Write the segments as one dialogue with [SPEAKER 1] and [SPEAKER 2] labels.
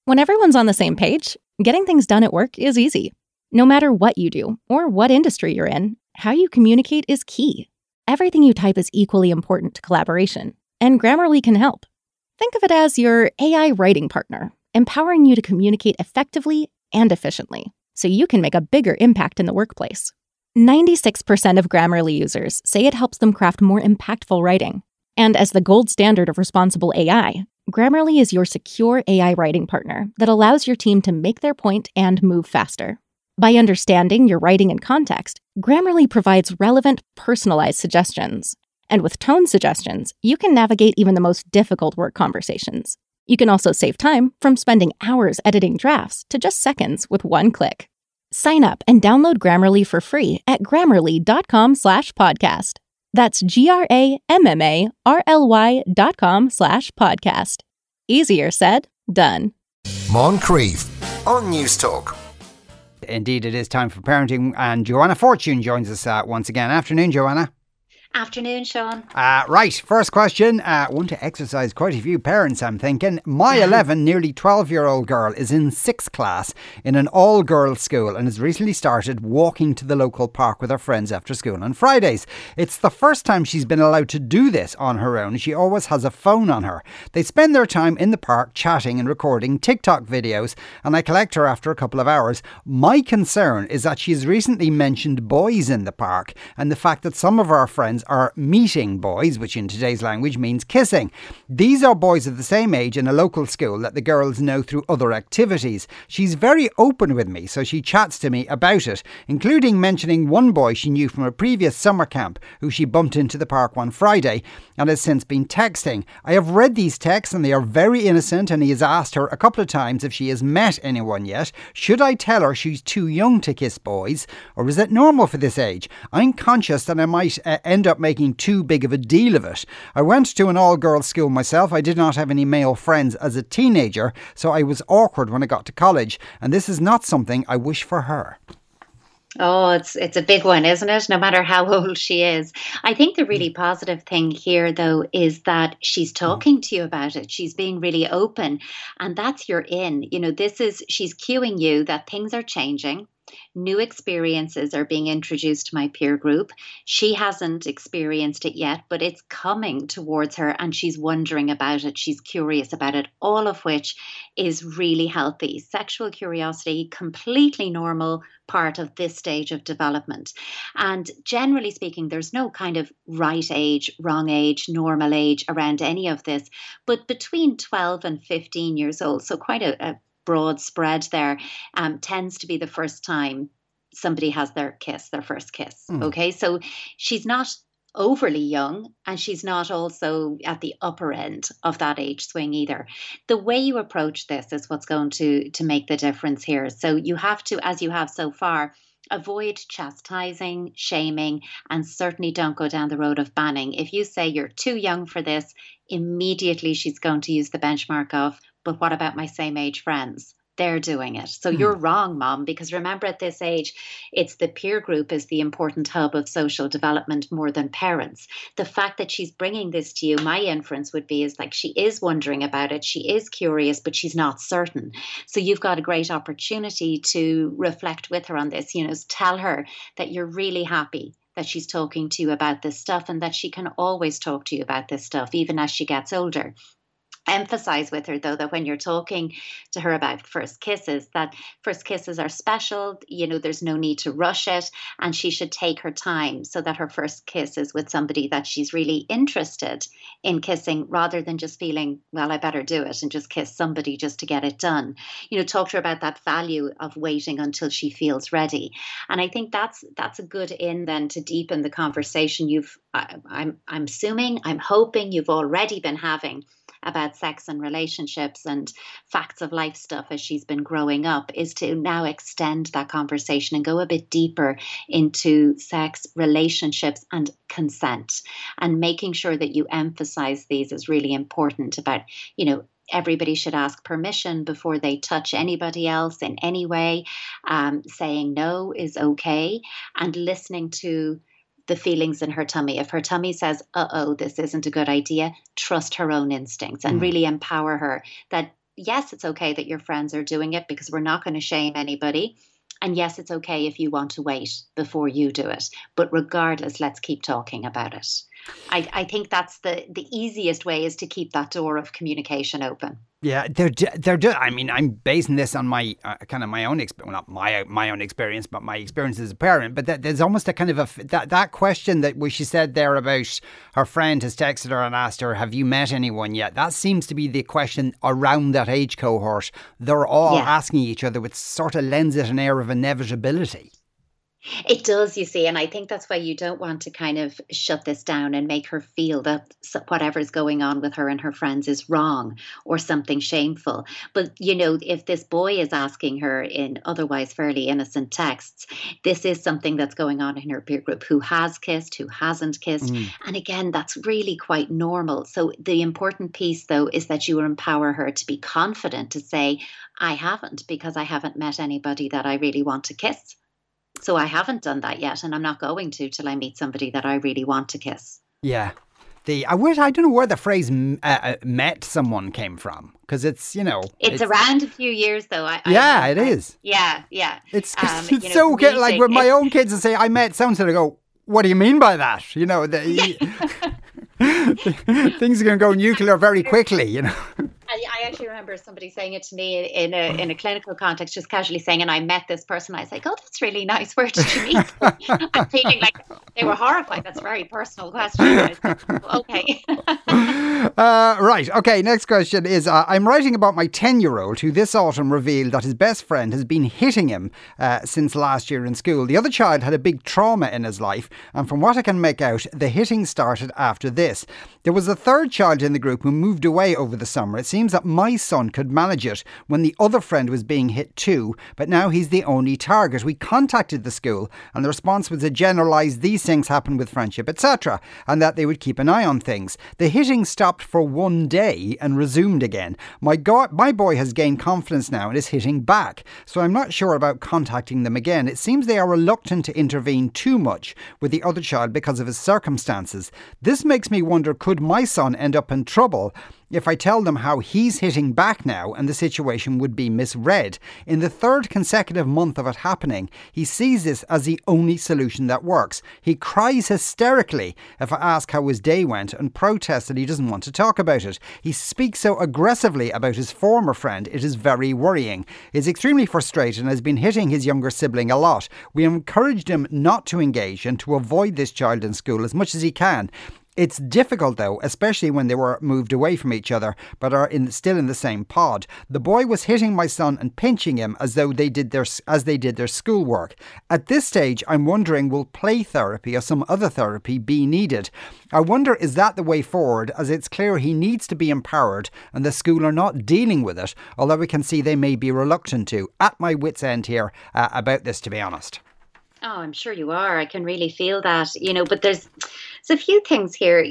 [SPEAKER 1] When everyone's on the same page, getting things done at work is easy. No matter what you do or what industry you're in, how you communicate is key. Everything you type is equally important to collaboration, and Grammarly can help. Think of it as your AI writing partner, empowering you to communicate effectively and efficiently, so you can make a bigger impact in the workplace. 96% of Grammarly users say it helps them craft more impactful writing. And as the gold standard of responsible AI, Grammarly is your secure AI writing partner that allows your team to make their point and move faster. By understanding your writing and context, Grammarly provides relevant, personalized suggestions. And with tone suggestions, you can navigate even the most difficult work conversations. You can also save time from spending hours editing drafts to just seconds with one click. Sign up and download Grammarly for free at grammarly.com/podcast. That's GRAMMARLY.com/podcast. Easier said, done.
[SPEAKER 2] Moncrief on News Talk.
[SPEAKER 3] Indeed, it is time for parenting, and Joanna Fortune joins us once again. Afternoon, Joanna.
[SPEAKER 4] Afternoon, Sean.
[SPEAKER 3] Right, first question. One to exercise quite a few parents, I'm thinking. My 11, nearly 12-year-old girl is in 6th class in an all-girls school and has recently started walking to the local park with her friends after school on Fridays. It's the first time she's been allowed to do this on her own. She always has a phone on her. They spend their time in the park chatting and recording TikTok videos, and I collect her after a couple of hours. My concern is that she's recently mentioned boys in the park and the fact that some of our friends are meeting boys, which in today's language means kissing. These are boys of the same age in a local school that the girls know through other activities. She's very open with me, so she chats to me about it, including mentioning one boy she knew from a previous summer camp who she bumped into the park one Friday and has since been texting. I have read these texts and they are very innocent, and he has asked her a couple of times if she has met anyone yet. Should I tell her she's too young to kiss boys, or is it normal for this age? I'm conscious that I might end up making too big of a deal of it. I went to an all-girls school myself. I did not have any male friends as a teenager, so I was awkward when I got to college, and this is not something I wish for her.
[SPEAKER 4] Oh, it's a big one, isn't it? No matter how old she is. I think the really positive thing here, though, is that she's talking to you about it. She's being really open, and that's your in. You know, she's cueing you that things are changing. New experiences are being introduced to my peer group. She hasn't experienced it yet, but it's coming towards her and she's wondering about it. She's curious about it, all of which is really healthy. Sexual curiosity, completely normal part of this stage of development. And generally speaking, there's no kind of right age, wrong age, normal age around any of this. But between 12 and 15 years old, so quite a broad spread there, tends to be the first time somebody has their first kiss. Okay, so she's not overly young and she's not also at the upper end of that age swing either. The way you approach this is what's going to make the difference here. So you have to, as you have so far, avoid chastising, shaming, and certainly don't go down the road of banning. If you say you're too young for this, immediately she's going to use the benchmark of, but what about my same age friends? They're doing it. So you're wrong, Mom, because remember at this age, it's the peer group is the important hub of social development more than parents. The fact that she's bringing this to you, my inference would be is like she is wondering about it. She is curious, but she's not certain. So you've got a great opportunity to reflect with her on this. You know, tell her that you're really happy that she's talking to you about this stuff and that she can always talk to you about this stuff, even as she gets older. Emphasize with her, though, that when you're talking to her about first kisses, that first kisses are special. You know, there's no need to rush it, and she should take her time so that her first kiss is with somebody that she's really interested in kissing, rather than just feeling, well, I better do it and just kiss somebody just to get it done. You know, talk to her about that value of waiting until she feels ready. And I think that's a good in then to deepen the conversation I'm assuming, I'm hoping you've already been having about sex and relationships and facts of life stuff as she's been growing up, is to now extend that conversation and go a bit deeper into sex, relationships and consent, and making sure that you emphasize these is really important about, you know, everybody should ask permission before they touch anybody else in any way. Saying no is okay, and listening to the feelings in her tummy. If her tummy says, this isn't a good idea, trust her own instincts and really empower her that yes, it's okay that your friends are doing it because we're not going to shame anybody. And yes, it's okay if you want to wait before you do it. But regardless, let's keep talking about it. I think that's the easiest way, is to keep that door of communication open.
[SPEAKER 3] Yeah, I mean, I'm basing this on my kind of my own experience, well, not my own experience, but my experience as a parent. But there's almost a kind of that question that she said there about her friend has texted her and asked her, "Have you met anyone yet?" That seems to be the question around that age cohort. They're all asking each other, which sort of lends it an air of inevitability.
[SPEAKER 4] It does, you see, and I think that's why you don't want to kind of shut this down and make her feel that whatever's going on with her and her friends is wrong or something shameful. But, if this boy is asking her in otherwise fairly innocent texts, this is something that's going on in her peer group, who has kissed, who hasn't kissed. And again, that's really quite normal. So the important piece, though, is that you empower her to be confident to say, I haven't, because I haven't met anybody that I really want to kiss. So I haven't done that yet, and I'm not going to till I meet somebody that I really want to kiss.
[SPEAKER 3] Yeah. I don't know where the phrase met someone came from, because it's
[SPEAKER 4] around a few years though.
[SPEAKER 3] It is.
[SPEAKER 4] Yeah.
[SPEAKER 3] It's so good. Like with my own kids, and say I met so-and-so, I go, what do you mean by that? Things are going to go nuclear very quickly,
[SPEAKER 4] I actually remember somebody saying it to me in a clinical context, just casually saying, and I met this person. I was like, oh, that's really nice. Where did you meet them? I'm feeling like they were horrified. That's a very personal question. I was like, okay.
[SPEAKER 3] Right. Okay. Next question is, I'm writing about my 10-year-old who this autumn revealed that his best friend has been hitting him since last year in school. The other child had a big trauma in his life, and from what I can make out, the hitting started after this. There was a third child in the group who moved away over the summer. It seems that my son could manage it when the other friend was being hit too, but now he's the only target. We contacted the school and the response was a generalised these things happen with friendship, etc., and that they would keep an eye on things. The hitting stopped for one day and resumed again. My boy has gained confidence now and is hitting back, so I'm not sure about contacting them again. It seems they are reluctant to intervene too much with the other child because of his circumstances. This makes me wonder, could my son end up in trouble if I tell them how he's hitting back now and the situation would be misread? In the third consecutive month of it happening, he sees this as the only solution that works. He cries hysterically if I ask how his day went and protests that he doesn't want to talk about it. He speaks so aggressively about his former friend, it is very worrying. He's extremely frustrated and has been hitting his younger sibling a lot. We encouraged him not to engage and to avoid this child in school as much as he can. It's difficult though, especially when they were moved away from each other, but are still in the same pod. The boy was hitting my son and pinching him as they did their schoolwork. At this stage, I'm wondering, will play therapy or some other therapy be needed? I wonder, is that the way forward, as it's clear he needs to be empowered and the school are not dealing with it, although we can see they may be reluctant to. At my wit's end here about this, to be honest.
[SPEAKER 4] Oh, I'm sure you are. I can really feel that, but there's a few things here,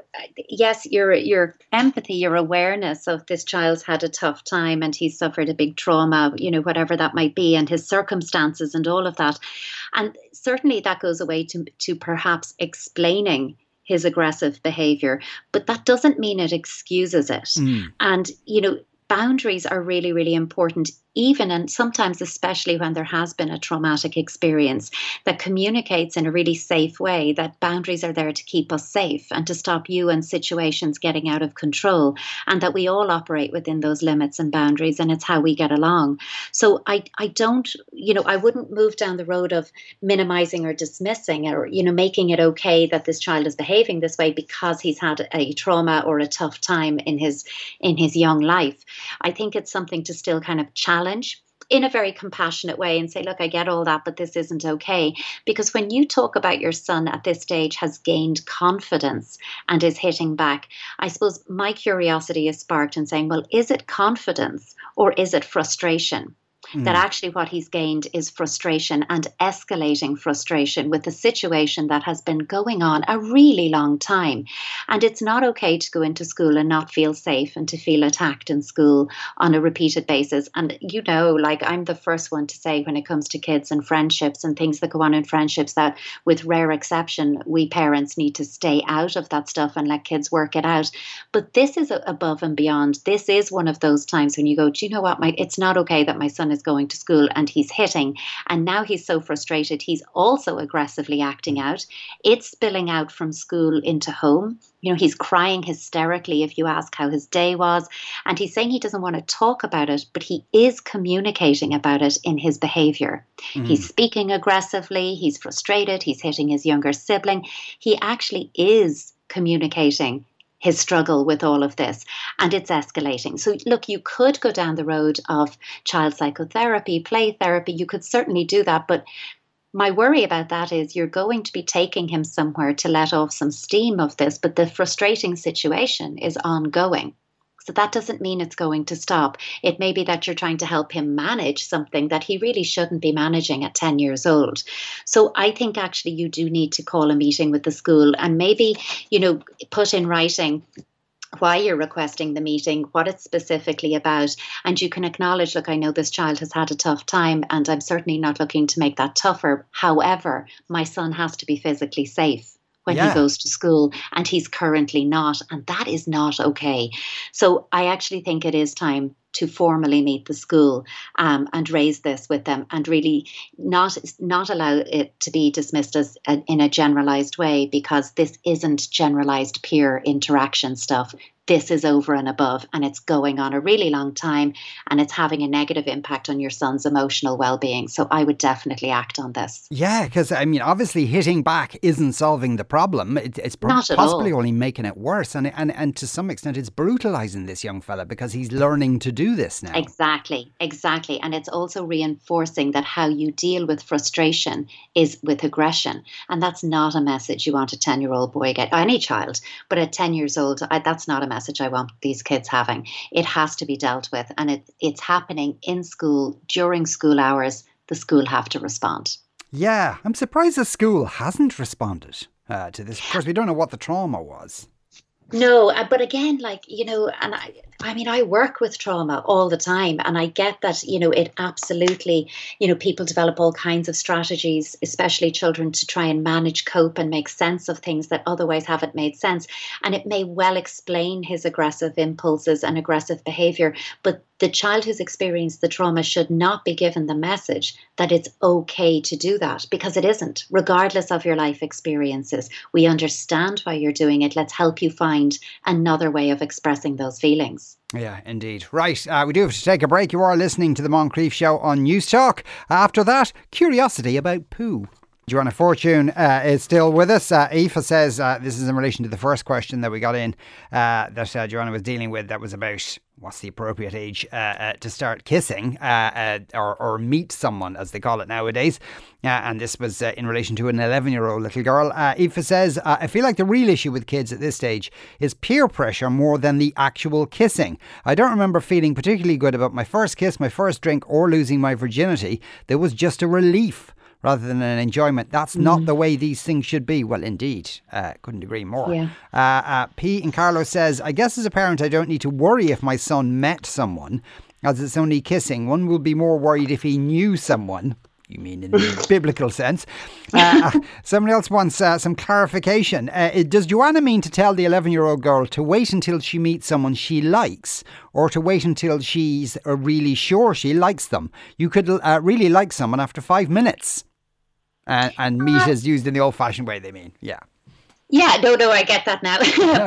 [SPEAKER 4] yes, your empathy, your awareness of this child's had a tough time and he's suffered a big trauma, whatever that might be, and his circumstances and all of that. And certainly that goes away to perhaps explaining his aggressive behavior, but that doesn't mean it excuses it. And, boundaries are really, really important, even and sometimes especially when there has been a traumatic experience that communicates in a really safe way that boundaries are there to keep us safe and to stop you and situations getting out of control, and that we all operate within those limits and boundaries, and it's how we get along. So I wouldn't move down the road of minimizing or dismissing or, making it okay that this child is behaving this way because he's had a trauma or a tough time in his young life. I think it's something to still kind of challenge in a very compassionate way and say, look, I get all that, but this isn't okay. Because when you talk about your son at this stage has gained confidence and is hitting back, I suppose my curiosity is sparked in saying, well, is it confidence or is it frustration? that actually what he's gained is frustration and escalating frustration with a situation that has been going on a really long time. And it's not okay to go into school and not feel safe and to feel attacked in school on a repeated basis. And, like I'm the first one to say when it comes to kids and friendships and things that go on in friendships that with rare exception, we parents need to stay out of that stuff and let kids work it out. But this is above and beyond. This is one of those times when you go, do you know what? It's not okay that my son is going to school and he's hitting. And now he's so frustrated. He's also aggressively acting out. It's spilling out from school into home. He's crying hysterically if you ask how his day was. And he's saying he doesn't want to talk about it, but he is communicating about it in his behavior. He's speaking aggressively. He's frustrated. He's hitting his younger sibling. He actually is communicating his struggle with all of this, and it's escalating. So look, you could go down the road of child psychotherapy, play therapy. You could certainly do that, but my worry about that is you're going to be taking him somewhere to let off some steam of this, but the frustrating situation is ongoing. So that doesn't mean it's going to stop. It may be that you're trying to help him manage something that he really shouldn't be managing at 10 years old. So I think actually you do need to call a meeting with the school and maybe, put in writing why you're requesting the meeting, what it's specifically about, and you can acknowledge, look, I know this child has had a tough time and I'm certainly not looking to make that tougher. However, my son has to be physically safe when he goes to school, and he's currently not, and that is not okay. So I actually think it is time to formally meet the school and raise this with them, and really not allow it to be dismissed as in a generalized way, because this isn't generalized peer interaction stuff. This is over and above, and it's going on a really long time, and it's having a negative impact on your son's emotional well-being. So I would definitely act on this.
[SPEAKER 3] Yeah, because obviously hitting back isn't solving the problem. It's possibly only making it worse, and to some extent it's brutalising this young fella because he's learning to do this now.
[SPEAKER 4] Exactly. And it's also reinforcing that how you deal with frustration is with aggression, and that's not a message you want a 10-year-old boy get, any child, but at 10 years old, that's not a message I want these kids having. It has to be dealt with, and it's happening in school during school hours. The school have to respond.
[SPEAKER 3] Yeah, I'm surprised the school hasn't responded to this. Of course, we don't know what the trauma was.
[SPEAKER 4] No, but again, and I work with trauma all the time, and I get that, it absolutely, people develop all kinds of strategies, especially children, to try and manage, cope and make sense of things that otherwise haven't made sense. And it may well explain his aggressive impulses and aggressive behavior, but the child who's experienced the trauma should not be given the message that it's okay to do that, because it isn't, regardless of your life experiences. We understand why you're doing it. Let's help you find another way of expressing those feelings.
[SPEAKER 3] Yeah, indeed. Right, we do have to take a break. You are listening to the Moncrief Show on News Talk. After that, curiosity about poo. Joanna Fortune is still with us. Aoife says, this is in relation to the first question that we got in that Joanna was dealing with, that was about what's the appropriate age to start kissing or meet someone, as they call it nowadays. And this was in relation to an 11-year-old little girl. Aoife says, I feel like the real issue with kids at this stage is peer pressure more than the actual kissing. I don't remember feeling particularly good about my first kiss, my first drink, or losing my virginity. There was just a relief rather than an enjoyment. That's not the way these things should be. Well, indeed. Couldn't agree more. Yeah. P. and Carlos says, I guess as a parent I don't need to worry if my son met someone, as it's only kissing. One will be more worried if he knew someone. You mean in the biblical sense. Somebody else wants some clarification. Does Joanna mean to tell the 11-year-old girl to wait until she meets someone she likes, or to wait until she's really sure she likes them? You could really like someone after 5 minutes. And meet is used in the old-fashioned way, they mean. Yeah.
[SPEAKER 4] Yeah, no, I get that now.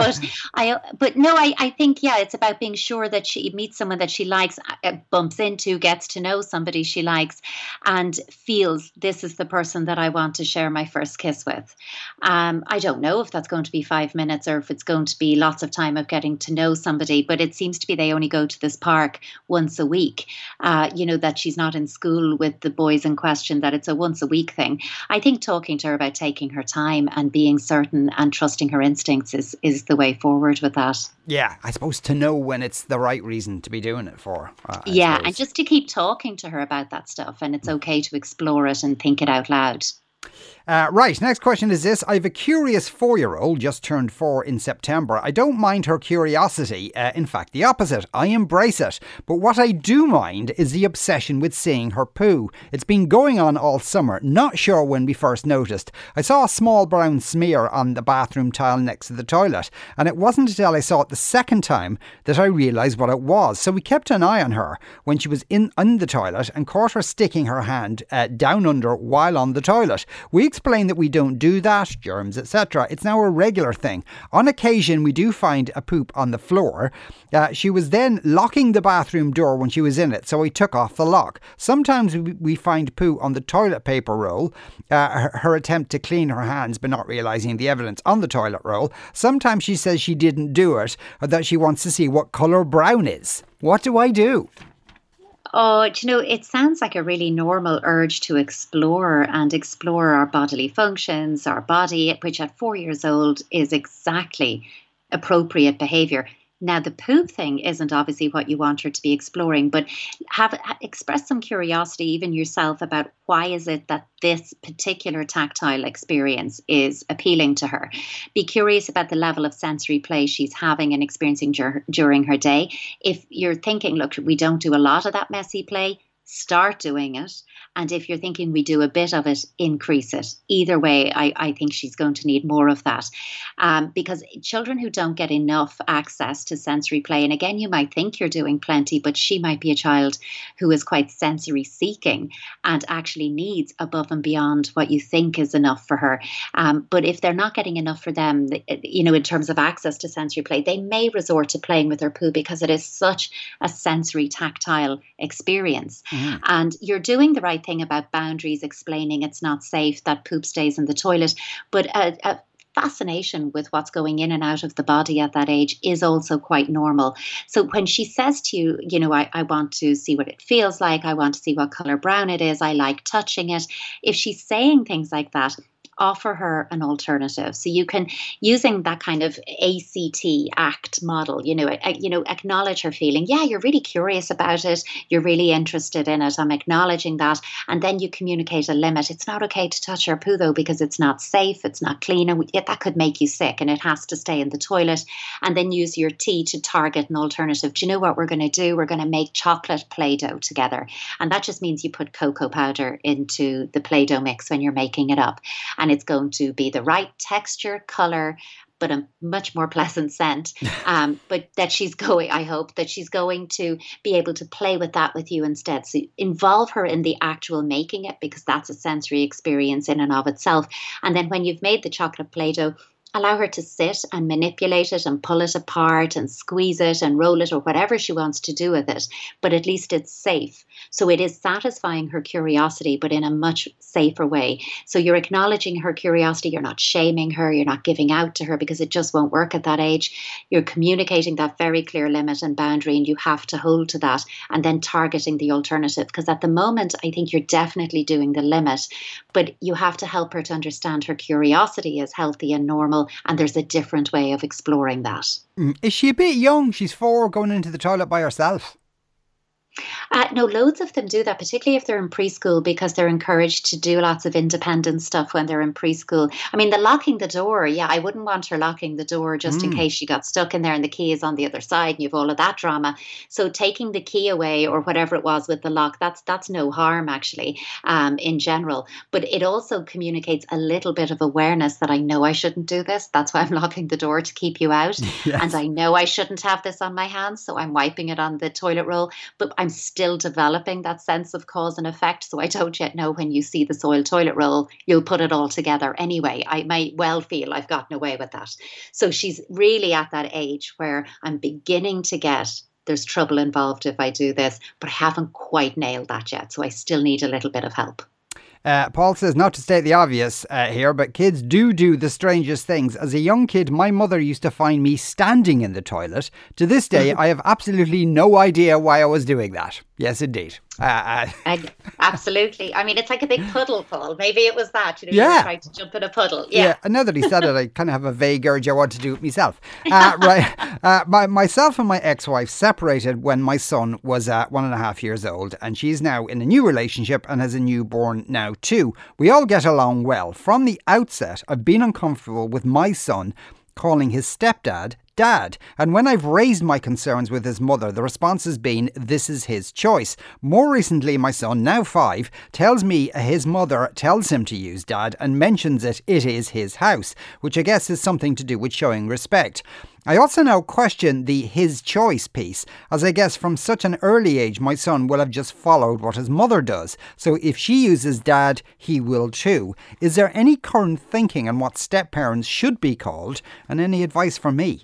[SPEAKER 4] I think, it's about being sure that she meets someone that she likes, bumps into, gets to know somebody she likes, and feels this is the person that I want to share my first kiss with. I don't know if that's going to be 5 minutes or if it's going to be lots of time of getting to know somebody, but it seems to be they only go to this park once a week, that she's not in school with the boys in question, that it's a once a week thing. I think talking to her about taking her time and being certain and trusting her instincts is the way forward with that.
[SPEAKER 3] Yeah, I suppose to know when it's the right reason to be doing it for.
[SPEAKER 4] Yeah, and just to keep talking to her about that stuff, and it's okay to explore it and think it out loud.
[SPEAKER 3] Right, next question is this. I have a curious 4-year-old, just turned 4 in September. I don't mind her curiosity. In fact, the opposite. I embrace it. But what I do mind is the obsession with seeing her poo. It's been going on all summer. Not sure when we first noticed. I saw a small brown smear on the bathroom tile next to the toilet. And it wasn't until I saw it the second time that I realised what it was. So we kept an eye on her when she was in the toilet and caught her sticking her hand down under while on the toilet. We explain that we don't do that, germs, etc. It's now a regular thing. On occasion, we do find a poop on the floor. She was then locking the bathroom door when she was in it, so we took off the lock. Sometimes we find poo on the toilet paper roll, her attempt to clean her hands but not realising the evidence on the toilet roll. Sometimes she says she didn't do it, or that she wants to see what colour brown is. What do I do?
[SPEAKER 4] Oh, it sounds like a really normal urge to explore our bodily functions, our body, which at 4 years old is exactly appropriate behaviour. Now, the poop thing isn't obviously what you want her to be exploring, but express some curiosity, even yourself, about why is it that this particular tactile experience is appealing to her. Be curious about the level of sensory play she's having and experiencing during her day. If you're thinking, look, we don't do a lot of that messy play, start doing it. And if you're thinking we do a bit of it, increase it. Either way, I think she's going to need more of that. Because children who don't get enough access to sensory play, and again, you might think you're doing plenty, but she might be a child who is quite sensory seeking and actually needs above and beyond what you think is enough for her. But if they're not getting enough for them, in terms of access to sensory play, they may resort to playing with their poo because it is such a sensory tactile experience. Mm. And you're doing the right thing about boundaries, explaining it's not safe that poop stays in the toilet, but a fascination with what's going in and out of the body at that age is also quite normal. So when she says to you, I want to see what it feels like, I want to see what colour brown it is, I like touching it. If she's saying things like that, offer her an alternative. So you can, using that kind of ACT model, acknowledge her feeling. Yeah, you're really curious about it. You're really interested in it. I'm acknowledging that. And then you communicate a limit. It's not okay to touch her poo though, because it's not safe. It's not clean. And that could make you sick and it has to stay in the toilet. And then use your T to target an alternative. Do you know what we're going to do? We're going to make chocolate Play-Doh together. And that just means you put cocoa powder into the Play-Doh mix when you're making it up. And it's going to be the right texture, colour, but a much more pleasant scent. But that I hope that she's going to be able to play with that with you instead. So involve her in the actual making it, because that's a sensory experience in and of itself. And then when you've made the chocolate Play-Doh, allow her to sit and manipulate it and pull it apart and squeeze it and roll it or whatever she wants to do with it. But at least it's safe. So it is satisfying her curiosity, but in a much safer way. So you're acknowledging her curiosity. You're not shaming her. You're not giving out to her, because it just won't work at that age. You're communicating that very clear limit and boundary, and you have to hold to that, and then targeting the alternative. Because at the moment, I think you're definitely doing the limit, but you have to help her to understand her curiosity is healthy and normal. And there's a different way of exploring that.
[SPEAKER 3] Is she a bit young? She's 4, going into the toilet by herself.
[SPEAKER 4] No, loads of them do that, particularly if they're in preschool, because they're encouraged to do lots of independent stuff when they're in preschool. I mean, the locking the door, yeah, I wouldn't want her locking the door just in case she got stuck in there and the key is on the other side and you have all of that drama. So taking the key away or whatever it was with the lock, that's no harm actually, in general. But it also communicates a little bit of awareness that I know I shouldn't do this. That's why I'm locking the door, to keep you out. Yes. And I know I shouldn't have this on my hands, so I'm wiping it on the toilet roll. But I'm still developing that sense of cause and effect. So I don't yet know when you see the soiled toilet roll, you'll put it all together anyway. I might well feel I've gotten away with that. So she's really at that age where I'm beginning to get, there's trouble involved if I do this, but I haven't quite nailed that yet. So I still need a little bit of help.
[SPEAKER 3] Paul says, not to state the obvious here, but kids do the strangest things. As a young kid, my mother used to find me standing in the toilet. To this day, I have absolutely no idea why I was doing that. Yes, indeed.
[SPEAKER 4] Absolutely. I mean, it's like a big puddle, Paul. Maybe it was that, you
[SPEAKER 3] Yeah.
[SPEAKER 4] were trying to jump in a puddle. Yeah.
[SPEAKER 3] And now that he said it, I kind of have a vague urge I want to do it myself. Myself and my ex-wife separated when my son was 1.5 years old, and she's now in a new relationship and has a newborn now too. We all get along well. From the outset, I've been uncomfortable with my son calling his stepdad Dad. And when I've raised my concerns with his mother, the response has been, this is his choice. More recently, my son, now 5, tells me his mother tells him to use Dad and mentions it is his house, which I guess is something to do with showing respect. I also now question the his choice piece, as I guess from such an early age my son will have just followed what his mother does. So if she uses Dad, he will too. Is there any current thinking on what step-parents should be called, and any advice from me?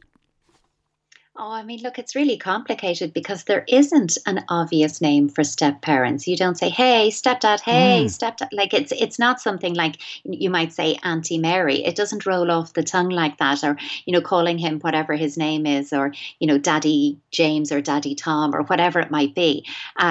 [SPEAKER 4] Oh, I mean, look, it's really complicated because there isn't an obvious name for step parents. You don't say, "Hey, stepdad," "Hey, stepdad." Like it's not something like you might say Auntie Mary. It doesn't roll off the tongue like that, or calling him whatever his name is, or Daddy James or Daddy Tom or whatever it might be.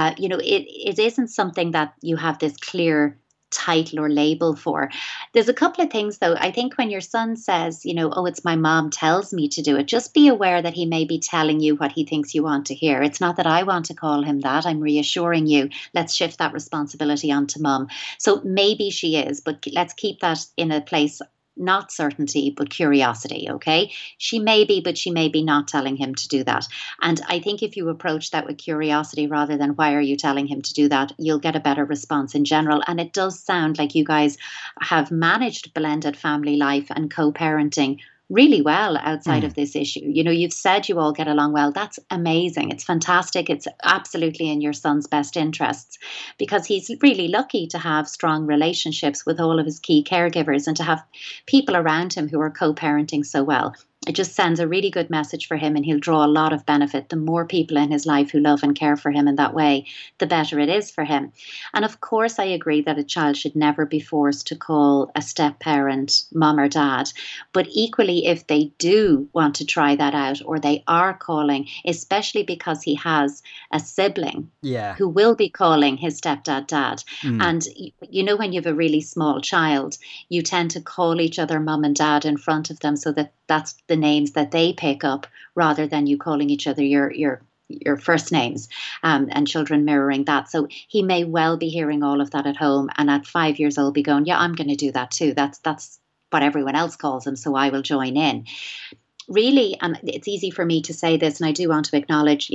[SPEAKER 4] It isn't something that you have this clear title or label for. There's a couple of things though. I think when your son says, "Oh, it's my mom tells me to do it," just be aware that he may be telling you what he thinks you want to hear. It's not that I want to call him that. I'm reassuring you. Let's shift that responsibility onto mum. So maybe she is, but let's keep that in a place, not certainty, but curiosity, okay? She may be, but she may be not telling him to do that. And I think if you approach that with curiosity rather than why are you telling him to do that, you'll get a better response in general. And it does sound like you guys have managed blended family life and co-parenting really well outside of this issue. You've said you all get along well. That's amazing. It's fantastic. It's absolutely in your son's best interests because he's really lucky to have strong relationships with all of his key caregivers and to have people around him who are co-parenting so well. It just sends a really good message for him and he'll draw a lot of benefit. The more people in his life who love and care for him in that way, the better it is for him. And of course, I agree that a child should never be forced to call a step-parent mum or dad. But equally, if they do want to try that out or they are calling, especially because he has a sibling who will be calling his stepdad dad. And when you have a really small child, you tend to call each other mum and dad in front of them so that that's the names that they pick up rather than you calling each other your first names, and children mirroring that. So he may well be hearing all of that at home and at 5 years old be going, yeah, I'm going to do that too. That's what everyone else calls him, so I will join in. Really, and it's easy for me to say this, and I do want to acknowledge,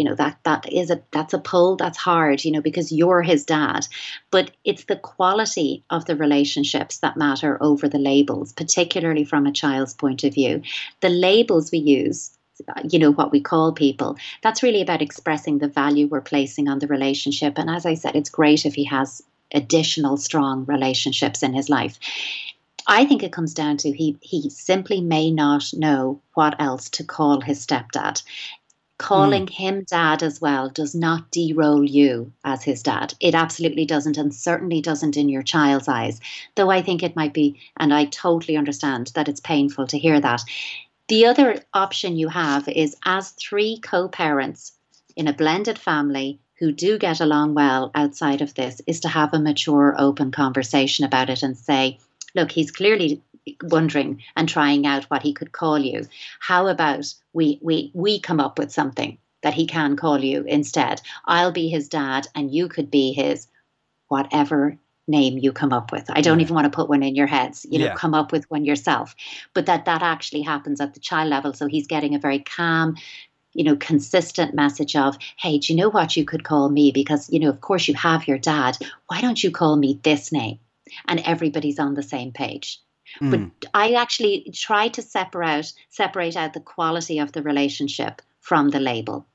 [SPEAKER 4] that's a pull, that's hard, because you're his dad. But it's the quality of the relationships that matter over the labels, particularly from a child's point of view. The labels we use, what we call people, that's really about expressing the value we're placing on the relationship. And as I said, it's great if he has additional strong relationships in his life. I think it comes down to he simply may not know what else to call his stepdad. Calling him dad as well does not de-role you as his dad. It absolutely doesn't, and certainly doesn't in your child's eyes. Though I think it might be, and I totally understand that it's painful to hear that. The other option you have is, as 3 co-parents in a blended family who do get along well outside of this, is to have a mature, open conversation about it and say, look, he's clearly wondering and trying out what he could call you. How about we come up with something that he can call you instead? I'll be his dad and you could be his whatever name you come up with. I don't even want to put one in your heads, come up with one yourself. But that actually happens at the child level. So he's getting a very calm, consistent message of, hey, do you know what you could call me? Because, of course you have your dad. Why don't you call me this name? And everybody's on the same page. But I actually try to separate out the quality of the relationship from the label.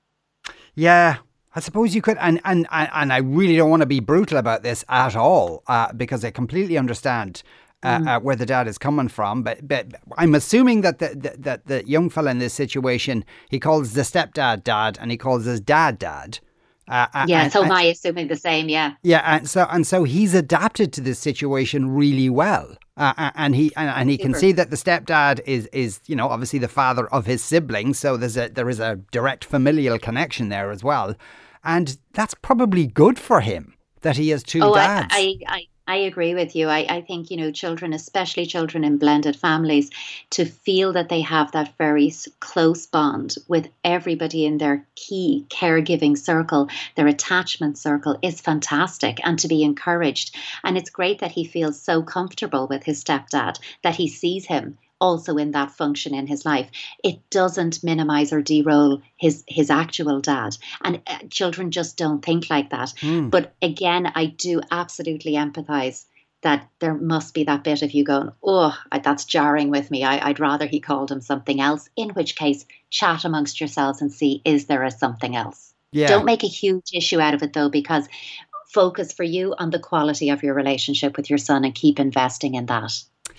[SPEAKER 3] Yeah, I suppose you could, and I really don't want to be brutal about this at all, because I completely understand where the dad is coming from. But I'm assuming that the young fella in this situation, he calls the stepdad dad and he calls his dad.
[SPEAKER 4] So am I assuming the same, yeah.
[SPEAKER 3] Yeah, and so he's adapted to this situation really well. And he can see that the stepdad is obviously the father of his siblings, so there is a direct familial connection there as well. And that's probably good for him that he has two dads.
[SPEAKER 4] I agree with you. I think, children, especially children in blended families, to feel that they have that very close bond with everybody in their key caregiving circle, their attachment circle, is fantastic, and to be encouraged. And it's great that he feels so comfortable with his stepdad, that he sees him also in that function in his life. It doesn't minimize or de-role his actual dad. And children just don't think like that. But again, I do absolutely empathize that there must be that bit of you going, oh, that's jarring with me. I'd rather he called him something else, in which case chat amongst yourselves and see, is there a something else? Yeah. Don't make a huge issue out of it though, because focus for you on the quality of your relationship with your son and keep investing in that.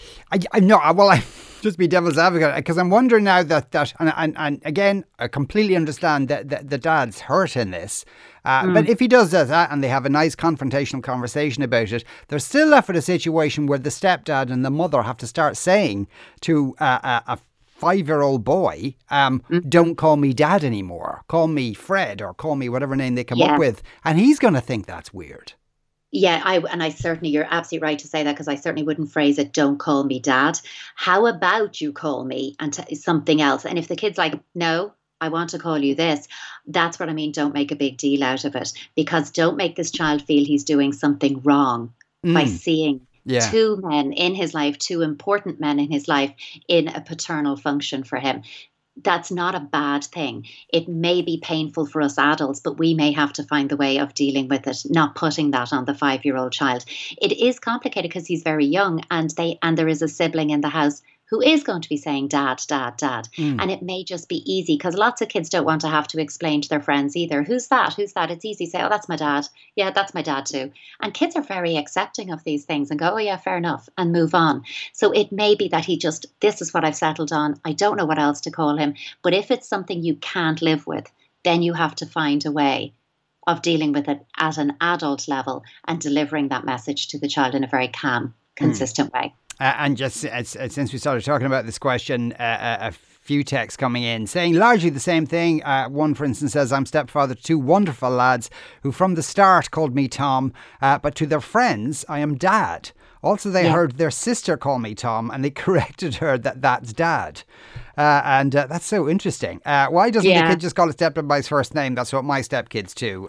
[SPEAKER 3] I just be devil's advocate, because I'm wondering now that and again, I completely understand that the dad's hurt in this. But if he does that and they have a nice confrontational conversation about it, they're still left with a situation where the stepdad and the mother have to start saying to a 5-year-old boy, don't call me dad anymore. Call me Fred, or call me whatever name they come up with. And he's going to think that's weird.
[SPEAKER 4] Yeah, I certainly, you're absolutely right to say that, because I certainly wouldn't phrase it, don't call me dad. How about you call me and something else? And if the kid's like, no, I want to call you this, that's what I mean. Don't make a big deal out of it, because don't make this child feel he's doing something wrong by seeing two men in his life, two important men in his life, in a paternal function for him. That's not a bad thing. It may be painful for us adults, but we may have to find the way of dealing with it, not putting that on the 5-year-old child. It is complicated because he's very young, and there is a sibling in the house who is going to be saying dad, dad, dad. And it may just be easy, because lots of kids don't want to have to explain to their friends either. Who's that? Who's that? It's easy to say, oh, that's my dad. Yeah, that's my dad too. And kids are very accepting of these things and go, oh yeah, fair enough, and move on. So it may be that this is what I've settled on. I don't know what else to call him. But if it's something you can't live with, then you have to find a way of dealing with it at an adult level and delivering that message to the child in a very calm, consistent way.
[SPEAKER 3] And just since we started talking about this question, a few texts coming in saying largely the same thing. One, for instance, says, I'm stepfather to two wonderful lads who from the start called me Tom, but to their friends, I am dad. Also, they heard their sister call me Tom, and they corrected her that's dad. And that's so interesting. Why doesn't the kid just call his stepdad by his first name? That's what my stepkids do.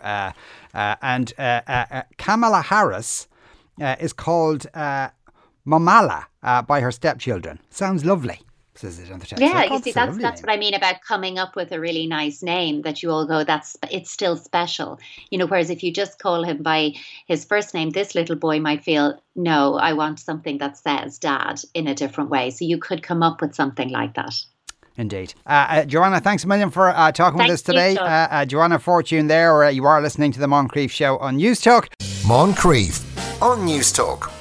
[SPEAKER 3] And Kamala Harris is called Mamala by her stepchildren. Sounds lovely, says it on the text.
[SPEAKER 4] Yeah, you see, that's what I mean about coming up with a really nice name that you all go, it's still special. Whereas if you just call him by his first name, this little boy might feel, no, I want something that says dad in a different way. So you could come up with something like that.
[SPEAKER 3] Indeed. Joanna, thanks a million for talking with us today. Joanna Fortune there, you are listening to the Moncrief Show on News Talk.
[SPEAKER 2] Moncrief on News Talk.